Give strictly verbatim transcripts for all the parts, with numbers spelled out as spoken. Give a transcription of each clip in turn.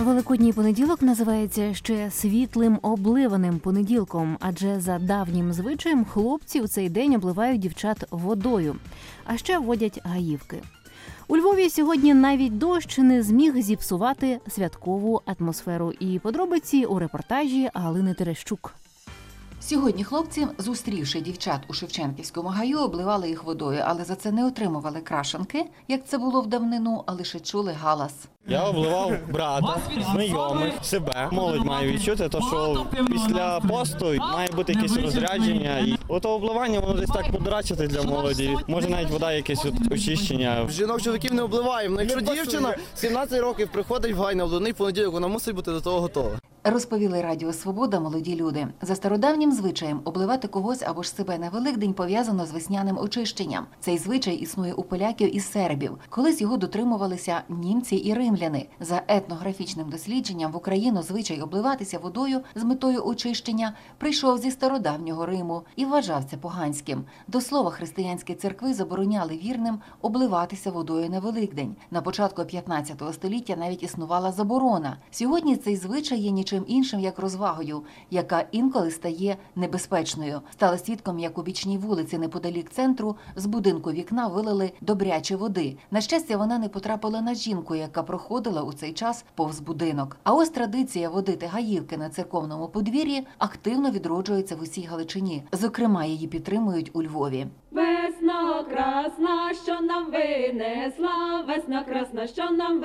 Великодній понеділок називається ще світлим обливаним понеділком, адже за давнім звичаєм хлопці у цей день обливають дівчат водою, а ще водять гаївки. У Львові сьогодні навіть дощ не зміг зіпсувати святкову атмосферу. І подробиці у репортажі Галини Терещук. Сьогодні хлопці, зустрівши дівчат у Шевченківському гаю, обливали їх водою, але за це не отримували крашанки, як це було в давнину, а лише чули галас. Я обливав брата, знайомих, себе. Молодь має відчути, то, що після посту має бути якесь розрядження. І ото обливання, воно десь так подурачити для молоді. Може навіть вода якесь очищення. Жінок, чоловіків не обливаємо. Якщо дівчина сімнадцять років приходить в гай на обливний понеділок, вона мусить бути до того готова. Розповіли Радіо Свобода молоді люди. За стародавнім звичаєм обливати когось або ж себе на Великдень пов'язано з весняним очищенням. Цей звичай існує у поляків і сербів. Колись його дотримувалися німці і римляни. За етнографічним дослідженням в Україну звичай обливатися водою з метою очищення прийшов зі стародавнього Риму і вважався поганським. До слова, християнські церкви забороняли вірним обливатися водою на Великдень. На початку п'ятнадцятого століття навіть існувала заборона. Сьогодні цей звичай є нічим іншим, як розвагою, яка інколи стає небезпечною. Стали свідком, як у бічній вулиці неподалік центру з будинку вікна вилили добрячі води. На щастя, вона не потрапила на жінку, яка проходила у цей час повз будинок. А ось традиція водити гаївки на церковному подвір'ї активно відроджується в усій Галичині. Зокрема, її підтримують у Львові. Весна красна, що нам винесла, весна красна, що нам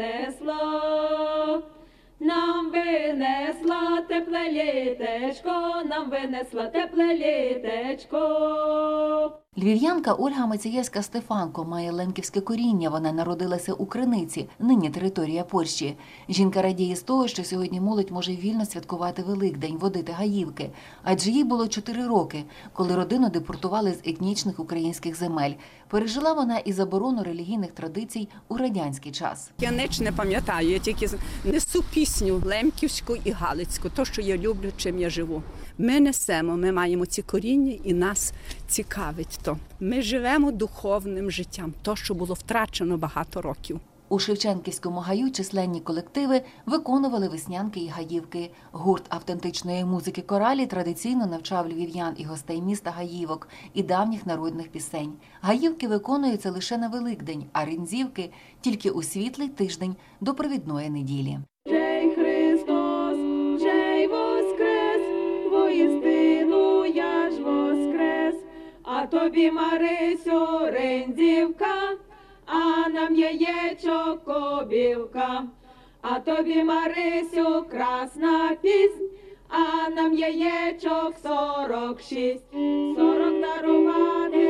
винесла. Нам винесла тепле літечко, нам винесла тепле літечко. Львів'янка Ольга Мацієвська-Стефанко має лемківське коріння. Вона народилася у Криниці, нині територія Польщі. Жінка радіє з того, що сьогодні молодь може вільно святкувати Великдень, водити гаївки. Адже їй було чотири роки, коли родину депортували з етнічних українських земель. Пережила вона і заборону релігійних традицій у радянський час. Я ніч не пам'ятаю, я тільки несу пісню лемківську і галицьку, то, що я люблю, чим я живу. Ми несемо, ми маємо ці коріння і нас цікавить то. Ми живемо духовним життям, то, що було втрачено багато років. У Шевченківському гаю численні колективи виконували веснянки і гаївки. Гурт автентичної музики «Коралі» традиційно навчав львів'ян і гостей міста гаївок і давніх народних пісень. Гаївки виконуються лише на Великдень, а ринзівки – тільки у світлий тиждень до провідної неділі. Жей Христос, жей воскрес, воістину я ж воскрес, а тобі, Марисю, ринзівка, а нам яєчок кобілка, а тобі, Марисю, красна піснь, а нам яєчок сорок шість, сорок дарувати